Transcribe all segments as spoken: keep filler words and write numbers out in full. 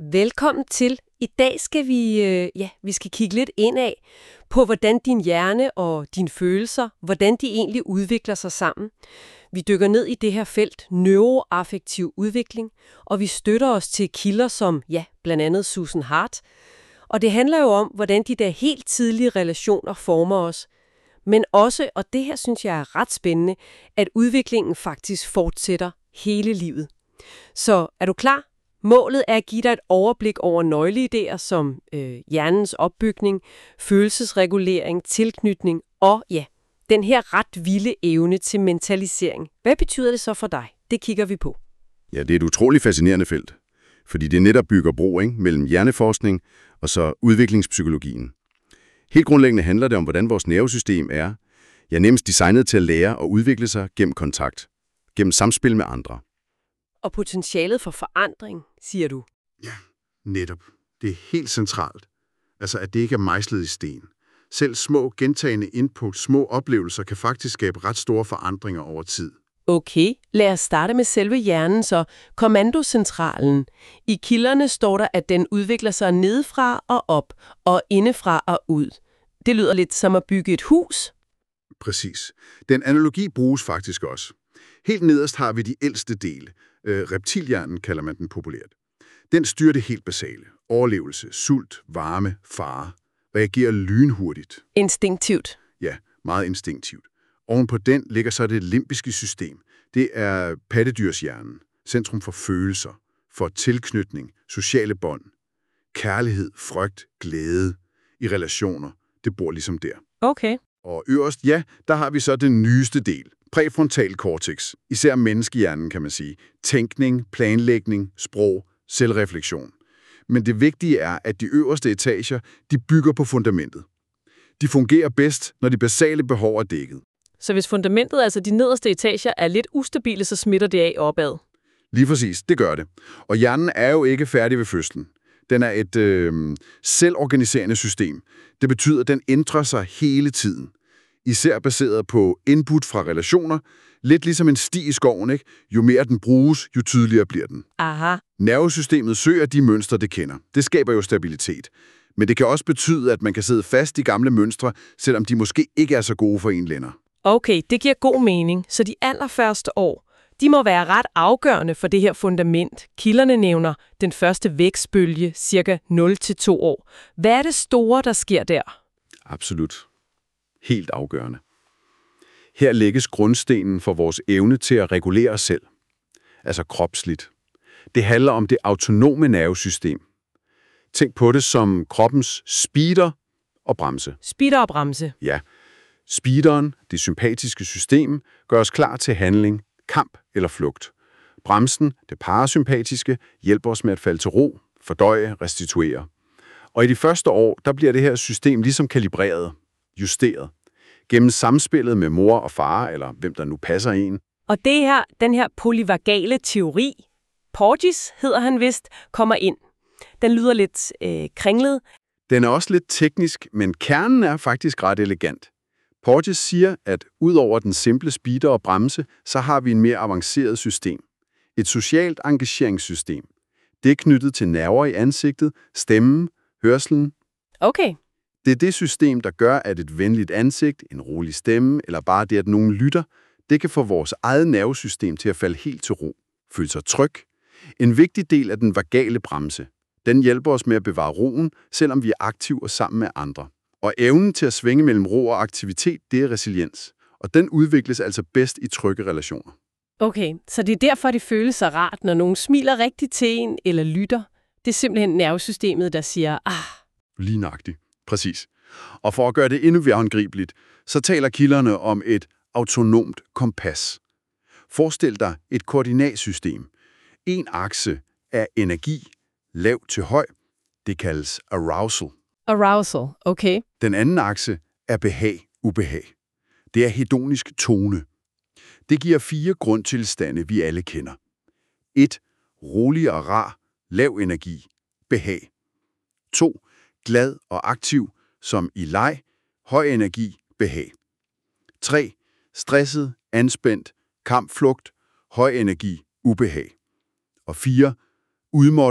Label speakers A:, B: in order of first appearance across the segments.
A: Velkommen til. I dag skal vi, øh, ja, vi skal kigge lidt indad på, hvordan din hjerne og dine følelser, hvordan de egentlig udvikler sig sammen. Vi dykker ned i det her felt neuroaffektiv udvikling, og vi støtter os til kilder som, ja, blandt andet Susan Hart. Og det handler jo om, hvordan de der helt tidlige relationer former os. Men også, og det her synes jeg er ret spændende, at udviklingen faktisk fortsætter hele livet. Så er du klar? Målet er at give dig et overblik over nøgleidéer som øh, hjernens opbygning, følelsesregulering, tilknytning og ja, den her ret vilde evne til mentalisering. Hvad betyder det så for dig? Det kigger vi på.
B: Ja, det er et utroligt fascinerende felt, fordi det netop bygger bro ikke, mellem hjerneforskning og så udviklingspsykologien. Helt grundlæggende handler det om, hvordan vores nervesystem er, ja, nemmest designet til at lære og udvikle sig gennem kontakt, gennem samspil med andre.
A: Og potentialet for forandring, siger du?
C: Ja, netop. Det er helt centralt. Altså, at det ikke er mejslet i sten. Selv små, gentagende input, små oplevelser kan faktisk skabe ret store forandringer over tid.
A: Okay, lad os starte med selve hjernen så. Kommandocentralen. I kilderne står der, at den udvikler sig nedefra og op, og indefra og ud. Det lyder lidt som at bygge et hus.
C: Præcis. Den analogi bruges faktisk også. Helt nederst har vi de ældste dele. Øh, reptilhjernen kalder man den populært. Den styrer det helt basale. Overlevelse, sult, varme, fare. Reagerer lynhurtigt.
A: Instinktivt.
C: Ja, meget instinktivt. Oven på den ligger så det limbiske system. Det er pattedyrshjernen. Centrum for følelser, for tilknytning, sociale bånd. Kærlighed, frygt, glæde i relationer. Det bor ligesom der.
A: Okay.
C: Og øverst, ja, der har vi så den nyeste del. Præfrontal cortex, især menneskehjernen, kan man sige. Tænkning, planlægning, sprog, selvreflektion. Men det vigtige er, at de øverste etager, de bygger på fundamentet. De fungerer bedst, når de basale behov er dækket.
A: Så hvis fundamentet, altså de nederste etager, er lidt ustabile, så smitter det af opad?
C: Lige præcis, det gør det. Og hjernen er jo ikke færdig ved fødslen. Den er et øh, selvorganiserende system. Det betyder, at den ændrer sig hele tiden. Især baseret på input fra relationer, lidt ligesom en sti i skoven, ikke? Jo mere den bruges, jo tydeligere bliver den.
A: Aha.
C: Nervesystemet søger de mønstre, det kender. Det skaber jo stabilitet. Men det kan også betyde, at man kan sidde fast i gamle mønstre, selvom de måske ikke er så gode for en længere.
A: Okay, det giver god mening. Så de allerførste år, de må være ret afgørende for det her fundament. Kilderne nævner den første vækstbølge, cirka nul til to år. Hvad er det store, der sker der?
B: Absolut. Helt afgørende. Her lægges grundstenen for vores evne til at regulere os selv. Altså kropsligt. Det handler om det autonome nervesystem. Tænk på det som kroppens speeder og bremse.
A: Speeder og bremse.
B: Ja. Speederen, det sympatiske system, gør os klar til handling, kamp eller flugt. Bremsen, det parasympatiske, hjælper os med at falde til ro, fordøje, restituere. Og i de første år, der bliver det her system ligesom kalibreret, justeret, gennem samspillet med mor og far, eller hvem der nu passer en.
A: Og det her, den her polyvagale teori, Porges hedder han vist, kommer ind. Den lyder lidt øh, kringlet.
B: Den er også lidt teknisk, men kernen er faktisk ret elegant. Porges siger, at ud over den simple speeder og bremse, så har vi en mere avanceret system. Et socialt engageringssystem. Det er knyttet til nerver i ansigtet, stemmen, hørslen.
A: Okay.
B: Det er det system, der gør, at et venligt ansigt, en rolig stemme, eller bare det, at nogen lytter, det kan få vores eget nervesystem til at falde helt til ro, føle sig tryg. En vigtig del af den vagale bremse. Den hjælper os med at bevare roen, selvom vi er aktive og sammen med andre. Og evnen til at svinge mellem ro og aktivitet, det er resiliens. Og den udvikles altså bedst i trygge relationer.
A: Okay, så det er derfor, det føles så rart, når nogen smiler rigtigt til en eller lytter. Det er simpelthen nervesystemet, der siger, ah.
B: Lige nøjagtigt. Præcis. Og for at gøre det endnu mere håndgribeligt, så taler kilderne om et autonomt kompas. Forestil dig et koordinatsystem. En akse er energi, lav til høj. Det kaldes arousal.
A: Arousal, okay.
B: Den anden akse er behag, ubehag. Det er hedonisk tone. Det giver fire grundtilstande, vi alle kender. et. Rolig og rar, lav energi, behag. to. Glad og aktiv, som i leg, høj energi, behag. tre. Stresset, anspændt, kampflugt, høj energi, ubehag. Og fire. Udmåttet,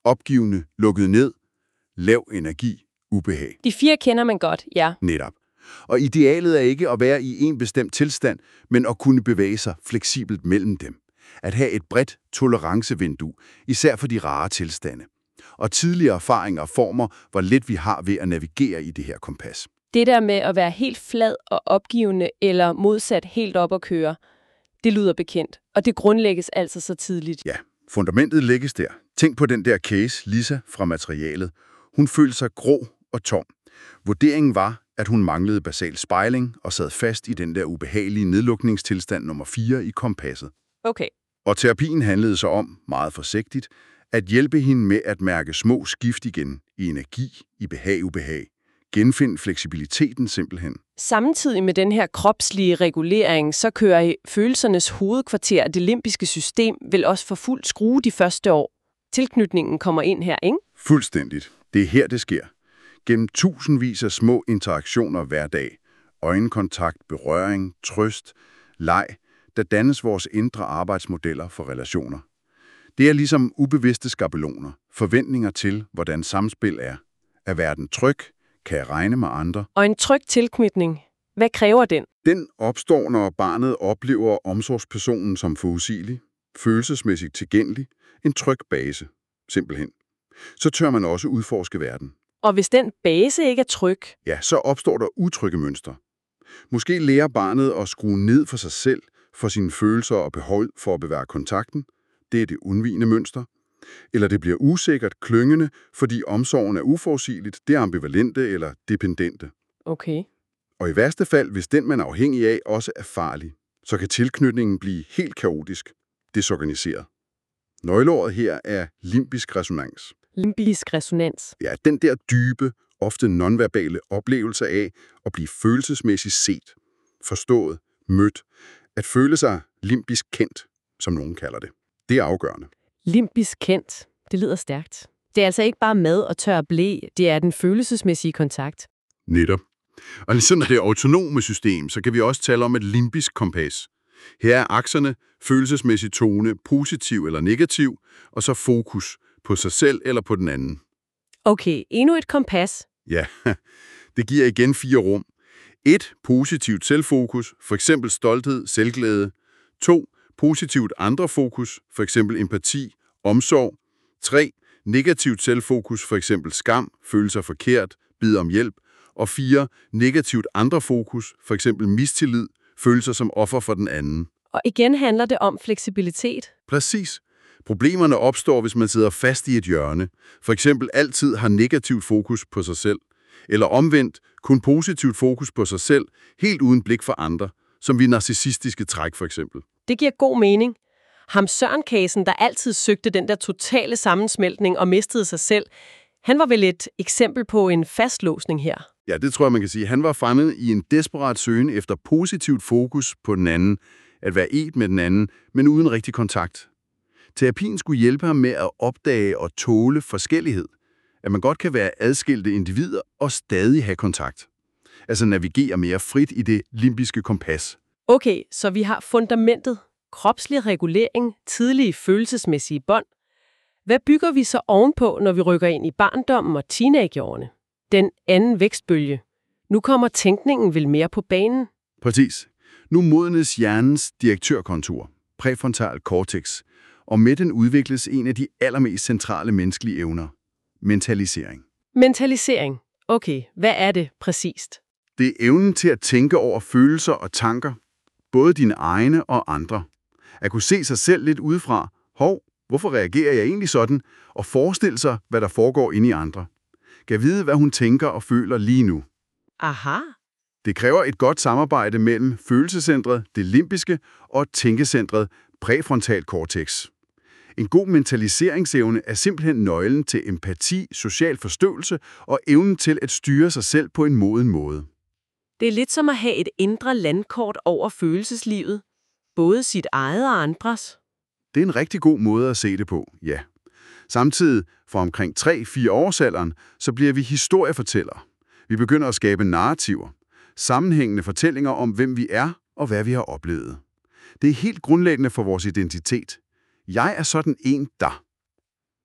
B: opgivende, lukket ned, lav energi, ubehag.
A: De fire kender man godt, ja.
B: Netop. Og idealet er ikke at være i en bestemt tilstand, men at kunne bevæge sig fleksibelt mellem dem. At have et bredt tolerancevindue, især for de rare tilstande. Og tidligere erfaringer former, hvor lidt vi har ved at navigere i det her kompas.
A: Det der med at være helt flad og opgivende, eller modsat helt op at køre, det lyder bekendt. Og det grundlægges altså så tidligt.
B: Ja, fundamentet lægges der. Tænk på den der case, Lisa fra materialet. Hun følte sig grå og tom. Vurderingen var, at hun manglede basal spejling og sad fast i den der ubehagelige nedlukningstilstand nummer fire i kompasset.
A: Okay.
B: Og terapien handlede så om, meget forsigtigt, at hjælpe hende med at mærke små skift igen i energi, i behag-ubehag. Genfind fleksibiliteten simpelthen.
A: Samtidig med den her kropslige regulering, så kører følelsernes hovedkvarter, det limbiske system, vil også for fuld skrue de første år. Tilknytningen kommer ind her, ikke?
B: Fuldstændigt. Det er her, det sker. Gennem tusindvis af små interaktioner hver dag. Øjenkontakt, berøring, trøst, leg, der dannes vores indre arbejdsmodeller for relationer. Det er ligesom ubevidste skabeloner, forventninger til, hvordan samspil er. Er verden tryg? Kan jeg regne med andre?
A: Og en tryg tilknytning, hvad kræver den?
B: Den opstår, når barnet oplever omsorgspersonen som forudsigelig, følelsesmæssigt tilgængelig, en tryg base, simpelthen. Så tør man også udforske verden.
A: Og hvis den base ikke er tryg?
B: Ja, så opstår der utrygge mønstre. Måske lærer barnet at skrue ned for sig selv, for sine følelser og behov for at bevare kontakten. Det er det undvigende mønster. Eller det bliver usikkert, klyngende, fordi omsorgen er uforudsigeligt, det er ambivalente eller dependente.
A: Okay.
B: Og i værste fald, hvis den man er afhængig af også er farlig, så kan tilknytningen blive helt kaotisk, desorganiseret. Nøgleordet her er limbisk resonans.
A: Limbisk resonans.
B: Ja, den der dybe, ofte nonverbale oplevelse af at blive følelsesmæssigt set, forstået, mødt, at føle sig limbisk kendt, som nogen kalder det. Det er afgørende.
A: Limbisk kendt. Det lyder stærkt. Det er altså ikke bare mad og tør blæ, det er den følelsesmæssige kontakt.
B: Netop. Og sådan er det autonome system, så kan vi også tale om et limbisk kompas. Her er akserne følelsesmæssig tone, positiv eller negativ, og så fokus på sig selv eller på den anden.
A: Okay, endnu et kompas.
B: Ja, det giver igen fire rum. Et, positivt selvfokus, for eksempel stolthed, selvglæde. To, positivt andre fokus, for eksempel empati, omsorg. Tre, negativt selvfokus, for eksempel skam, føle sig forkert, bede om hjælp. Og fire, negativt andre fokus, for eksempel mistillid, føle sig som offer for den anden.
A: Og igen handler det om fleksibilitet.
B: Præcis. Problemerne opstår, hvis man sidder fast i et hjørne. For eksempel altid har negativt fokus på sig selv. Eller omvendt, kun positivt fokus på sig selv, helt uden blik for andre, som vi narcissistiske træk for eksempel.
A: Det giver god mening. Ham Søren-casen, der altid søgte den der totale sammensmeltning og mistede sig selv, han var vel et eksempel på en fastlåsning her.
B: Ja, det tror jeg, man kan sige. Han var fanget i en desperat søgen efter positivt fokus på den anden, at være et med den anden, men uden rigtig kontakt. Terapien skulle hjælpe ham med at opdage og tåle forskellighed. At man godt kan være adskilte individer og stadig have kontakt. Altså navigere mere frit i det limbiske kompas.
A: Okay, så vi har fundamentet, kropslig regulering, tidlige følelsesmæssige bånd. Hvad bygger vi så ovenpå, når vi rykker ind i barndommen og teenageårene? Den anden vækstbølge. Nu kommer tænkningen vel mere på banen?
B: Præcis. Nu modnes hjernens direktørkontur, præfrontal cortex, og med den udvikles en af de allermest centrale menneskelige evner. Mentalisering.
A: Mentalisering. Okay, hvad er det præcist?
B: Det er evnen til at tænke over følelser og tanker, både dine egne og andre. At kunne se sig selv lidt udefra. Hov, hvorfor reagerer jeg egentlig sådan? Og forestille sig, hvad der foregår inde i andre. Kan vide, hvad hun tænker og føler lige nu.
A: Aha.
B: Det kræver et godt samarbejde mellem følelsescentret, det limbiske, og tænkecentret, præfrontal cortex. En god mentaliseringsevne er simpelthen nøglen til empati, social forståelse og evnen til at styre sig selv på en moden måde.
A: Det er lidt som at have et indre landkort over følelseslivet, både sit eget og andres.
B: Det er en rigtig god måde at se det på, ja. Samtidig, fra omkring tre-fire årsalderen, så bliver vi historiefortællere. Vi begynder at skabe narrativer, sammenhængende fortællinger om, hvem vi er og hvad vi har oplevet. Det er helt grundlæggende for vores identitet. Jeg er sådan en, der.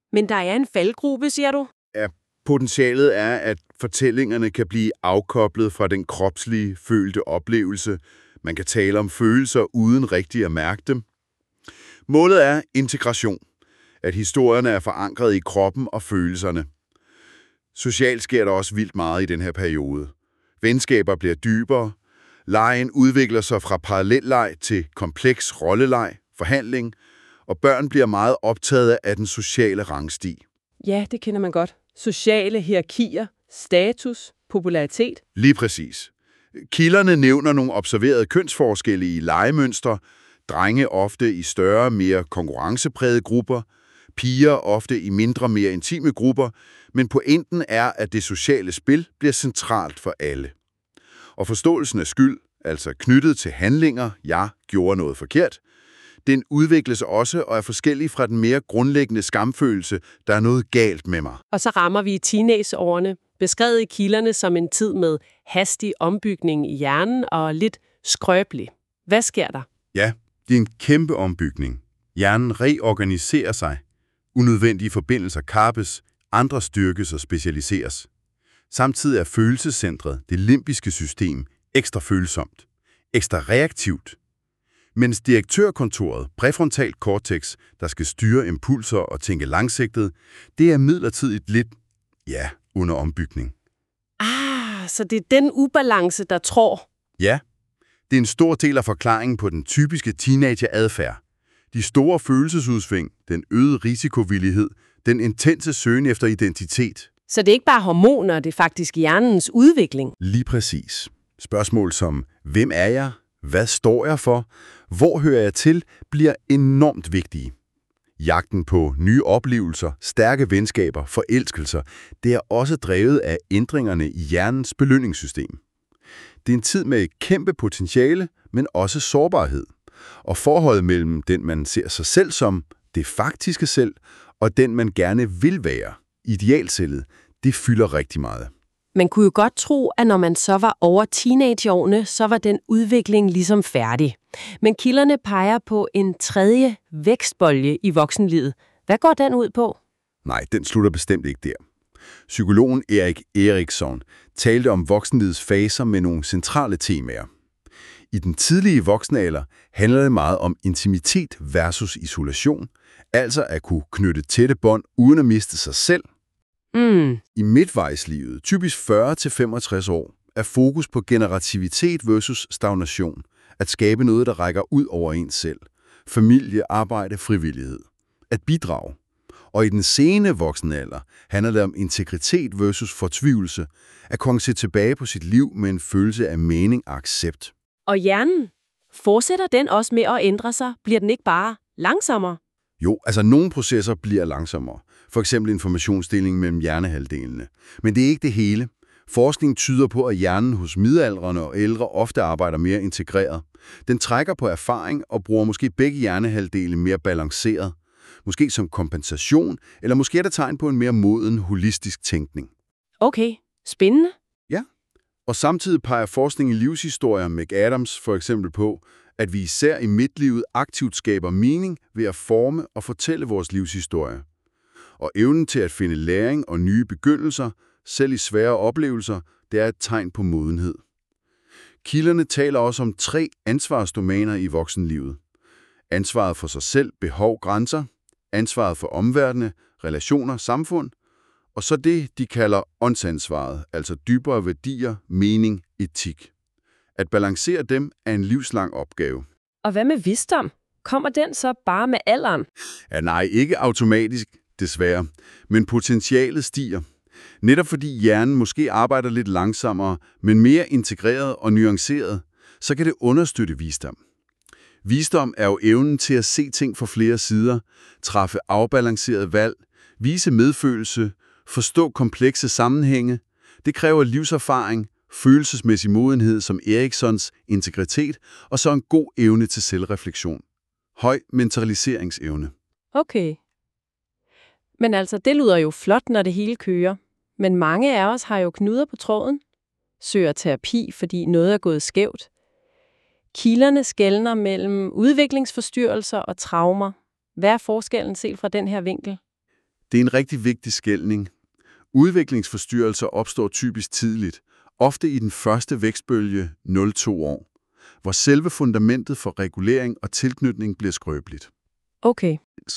A: Men der er en faldgruppe, siger du?
C: Ja, potentialet er, at fortællingerne kan blive afkoblet fra den kropslige, følte oplevelse. Man kan tale om følelser uden rigtig at mærke dem. Målet er integration. At historierne er forankret i kroppen og følelserne. Socialt sker der også vildt meget i den her periode. Venskaber bliver dybere. Legen udvikler sig fra parallelleg til kompleks rolleleg, forhandling, og børn bliver meget optaget af den sociale rangstig.
A: Ja, det kender man godt. Sociale hierarkier, status, popularitet.
C: Lige præcis. Kilderne nævner nogle observerede kønsforskelle i legemønstre, drenge ofte i større, mere konkurrenceprægede grupper, piger ofte i mindre, mere intime grupper, men pointen er, at det sociale spil bliver centralt for alle. Og forståelsen af skyld, altså knyttet til handlinger, jeg gjorde noget forkert, den udvikles også og er forskellig fra den mere grundlæggende skamfølelse, der er noget galt med mig.
A: Og så rammer vi teenageårene, beskrevet i kilderne som en tid med hastig ombygning i hjernen og lidt skrøbelig. Hvad sker der?
C: Ja, det er en kæmpe ombygning. Hjernen reorganiserer sig. Unødvendige forbindelser kappes, andre styrkes og specialiseres. Samtidig er følelsescentret, det limbiske system, ekstra følsomt, ekstra reaktivt. Mens direktørkontoret, præfrontal cortex, der skal styre impulser og tænke langsigtet, det er midlertidigt lidt, ja, under ombygning.
A: Ah, så det er den ubalance, der tror.
C: Ja, det er en stor del af forklaringen på den typiske teenageradfærd. De store følelsesudsving, den øgede risikovillighed, den intense søgen efter identitet.
A: Så det er ikke bare hormoner, det er faktisk hjernens udvikling.
C: Lige præcis. Spørgsmål som, hvem er jeg? Hvad står jeg for? Hvor hører jeg til? Bliver enormt vigtige. Jagten på nye oplevelser, stærke venskaber, forelskelser, det er også drevet af ændringerne i hjernens belønningssystem. Det er en tid med kæmpe potentiale, men også sårbarhed. Og forholdet mellem den, man ser sig selv som, det faktiske selv, og den, man gerne vil være, idealcellet, det fylder rigtig meget.
A: Man kunne jo godt tro, at når man så var over teenageårene, så var den udvikling ligesom færdig. Men kilderne peger på en tredje vækstbolje i voksenlivet. Hvad går den ud på?
C: Nej, den slutter bestemt ikke der. Psykologen Erik Erikson talte om voksenlivets faser med nogle centrale temaer. I den tidlige voksenalder handler det meget om intimitet versus isolation, altså at kunne knytte tætte bånd uden at miste sig selv.
A: Mm.
C: I midtvejslivet, typisk fyrre til femogtres år, er fokus på generativitet versus stagnation, at skabe noget, der rækker ud over ens selv. Familie, arbejde, frivillighed. At bidrage. Og i den sene voksenalder handler det om integritet versus fortvivlelse, at kunne se tilbage på sit liv med en følelse af mening og accept.
A: Og hjernen? Fortsætter den også med at ændre sig? Bliver den ikke bare langsommere?
C: Jo, altså nogle processer bliver langsommere. For eksempel informationsdeling mellem hjernehalvdelene. Men det er ikke det hele. Forskning tyder på, at hjernen hos midaldrende og ældre ofte arbejder mere integreret. Den trækker på erfaring og bruger måske begge hjernehalvdele mere balanceret. Måske som kompensation, eller måske er det tegn på en mere moden, holistisk tænkning.
A: Okay, spændende.
C: Ja, og samtidig peger forskning i livshistorier, McAdams for eksempel på, at vi især i midtlivet aktivt skaber mening ved at forme og fortælle vores livshistorie. Og evnen til at finde læring og nye begyndelser, selv i svære oplevelser, det er et tegn på modenhed. Kilderne taler også om tre ansvarsdomæner i voksenlivet. Ansvaret for sig selv, behov, grænser. Ansvaret for omverdenen, relationer, samfund. Og så det, de kalder åndsansvaret, altså dybere værdier, mening, etik. At balancere dem er en livslang opgave.
A: Og hvad med visdom? Kommer den så bare med alderen?
C: Ja, nej, ikke automatisk, desværre. Men potentialet stiger. Netop fordi hjernen måske arbejder lidt langsommere, men mere integreret og nuanceret, så kan det understøtte visdom. Visdom er jo evnen til at se ting fra flere sider, træffe afbalanceret valg, vise medfølelse, forstå komplekse sammenhænge. Det kræver livserfaring, følelsesmæssig modenhed som Eriksons integritet, og så en god evne til selvreflektion. Høj mentaliseringsevne.
A: Okay. Men altså, det lyder jo flot, når det hele kører. Men mange af os har jo knuder på tråden. Søger terapi, fordi noget er gået skævt. Kilderne skelner mellem udviklingsforstyrrelser og traumer. Hvad er forskellen set fra den her vinkel?
B: Det er en rigtig vigtig skelning. Udviklingsforstyrrelser opstår typisk tidligt, ofte i den første vækstbølge nul til to år, hvor selve fundamentet for regulering og tilknytning bliver skrøbeligt.
A: Okay.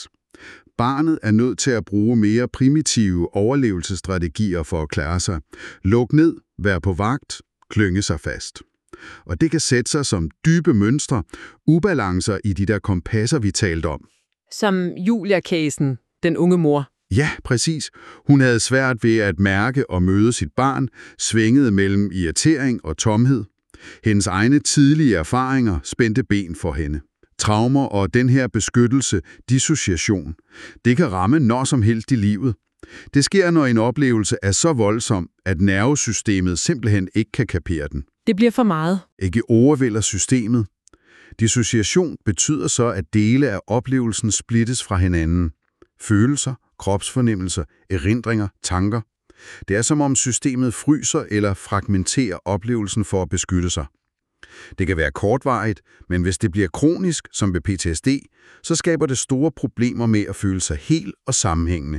C: Barnet er nødt til at bruge mere primitive overlevelsesstrategier for at klare sig. Luk ned, vær på vagt, klynge sig fast. Og det kan sætte sig som dybe mønstre, ubalancer i de der kompasser, vi talte om.
A: Som Julia-casen, den unge mor.
C: Ja, præcis. Hun havde svært ved at mærke og møde sit barn, svingede mellem irritering og tomhed. Hendes egne tidlige erfaringer spændte ben for hende. Traumer og den her beskyttelse, dissociation, det kan ramme når som helst i livet. Det sker, når en oplevelse er så voldsom, at nervesystemet simpelthen ikke kan kapere den.
A: Det bliver for meget.
C: Ikke overvælder systemet. Dissociation betyder så, at dele af oplevelsen splittes fra hinanden. Følelser, kropsfornemmelser, erindringer, tanker. Det er som om systemet fryser eller fragmenterer oplevelsen for at beskytte sig. Det kan være kortvarigt, men hvis det bliver kronisk, som ved P T S D, så skaber det store problemer med at føle sig helt og sammenhængende.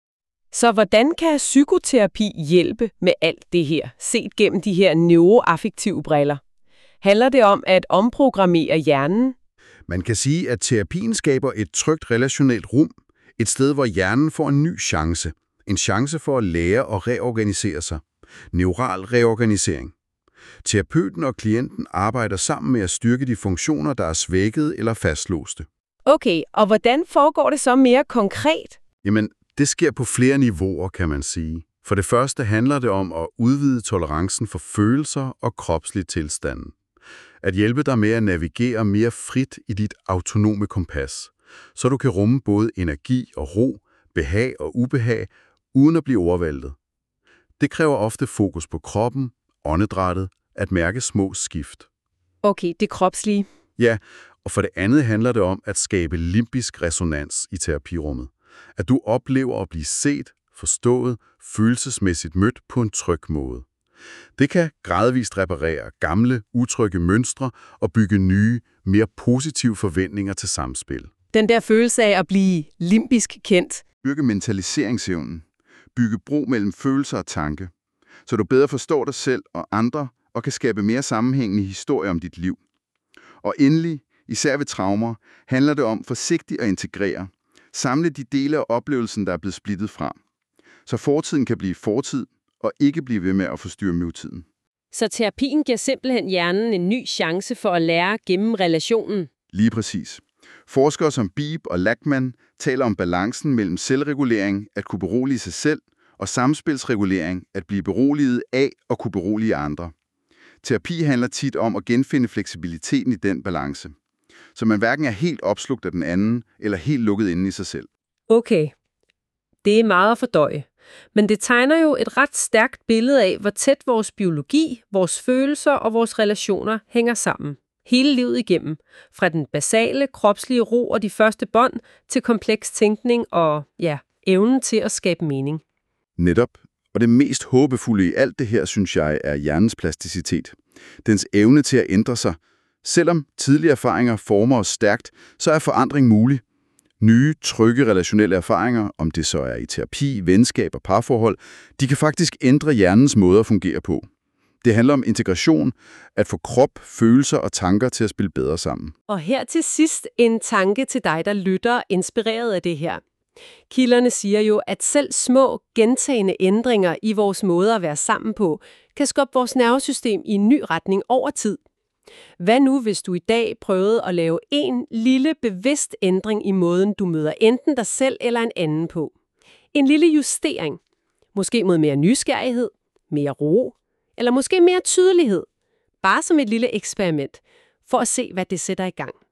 A: Så hvordan kan psykoterapi hjælpe med alt det her, set gennem de her neuroaffektive briller? Handler det om at omprogrammere hjernen?
C: Man kan sige, at terapien skaber et trygt relationelt rum, et sted, hvor hjernen får en ny chance. En chance for at lære og reorganisere sig. Neural reorganisering. Terapeuten og klienten arbejder sammen med at styrke de funktioner, der er svækket eller fastlåste.
A: Okay, og hvordan foregår det så mere konkret?
B: Jamen, det sker på flere niveauer, kan man sige. For det første handler det om at udvide tolerancen for følelser og kropslig tilstanden. At hjælpe dig med at navigere mere frit i dit autonome kompas, så du kan rumme både energi og ro, behag og ubehag, uden at blive overvældet. Det kræver ofte fokus på kroppen, åndedrættet, at mærke små skift.
A: Okay, det kropslige.
B: Ja, og for det andet handler det om at skabe limbisk resonans i terapirummet. At du oplever at blive set, forstået, følelsesmæssigt mødt på en tryg måde. Det kan gradvist reparere gamle, utrygge mønstre og bygge nye, mere positive forventninger til samspil.
A: Den der følelse af at blive limbisk kendt.
C: Bygge mentaliseringsevnen. Bygge bro mellem følelser og tanke, så du bedre forstår dig selv og andre og kan skabe mere sammenhængende historier om dit liv. Og endelig, især ved traumer, handler det om forsigtigt at integrere. Samle de dele af oplevelsen, der er blevet splittet fra. Så fortiden kan blive fortid og ikke blive ved med at forstyrre nutiden.
A: Så terapien giver simpelthen hjernen en ny chance for at lære gennem relationen.
C: Lige præcis. Forskere som Beeb og Lachman taler om balancen mellem selvregulering, at kunne berolige sig selv, og samspilsregulering, at blive beroliget af og kunne berolige andre. Terapi handler tit om at genfinde fleksibiliteten i den balance, så man hverken er helt opslugt af den anden, eller helt lukket inde i sig selv.
A: Okay, det er meget at fordøje. Men det tegner jo et ret stærkt billede af, hvor tæt vores biologi, vores følelser og vores relationer hænger sammen. Hele livet igennem. Fra den basale, kropslige ro og de første bånd, til kompleks tænkning og, ja, evnen til at skabe mening.
B: Netop. Og det mest håbefulde i alt det her, synes jeg, er hjernens plasticitet. Dens evne til at ændre sig. Selvom tidlige erfaringer former os stærkt, så er forandring mulig. Nye, trygge relationelle erfaringer, om det så er i terapi, venskab og parforhold, de kan faktisk ændre hjernens måde at fungere på. Det handler om integration, at få krop, følelser og tanker til at spille bedre sammen.
A: Og her til sidst en tanke til dig, der lytter, inspireret af det her. Kilderne siger jo, at selv små, gentagende ændringer i vores måde at være sammen på, kan skubbe vores nervesystem i en ny retning over tid. Hvad nu, hvis du i dag prøvede at lave en lille bevidst ændring i måden, du møder enten dig selv eller en anden på? En lille justering. Måske mod mere nysgerrighed, mere ro, eller måske mere tydelighed. Bare som et lille eksperiment, for at se, hvad det sætter i gang.